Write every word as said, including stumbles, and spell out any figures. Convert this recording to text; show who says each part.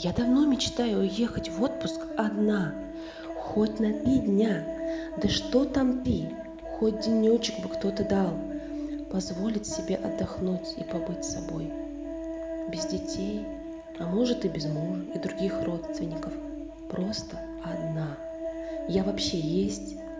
Speaker 1: Я давно мечтаю уехать в отпуск одна, хоть на три дня. Да что там три, хоть денечек бы кто-то дал. Позволить себе отдохнуть и побыть собой. Без детей, а может и без мужа и других родственников. Просто одна. Я вообще есть